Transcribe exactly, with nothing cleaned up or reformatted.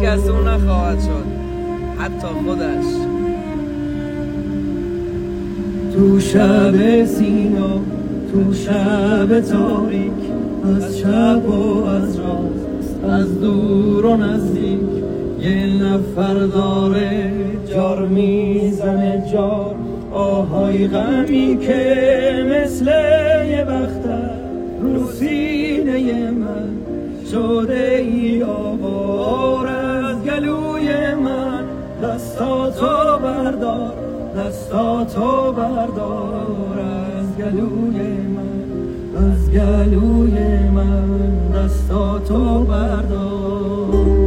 کس اون نخواهد شد، حتی خودش. تو شب سینا، تو شب تاریک، از شب و از راست، از دور و نزدیک، یه نفر داره جار میزنه جار، آهای غمی که مثل یه بختر رو سینه من شده ای آوار. از گلوی من دستاتو بردار، دستاتو بردار، از گلوی من، از گلوی من دستاتو بردار.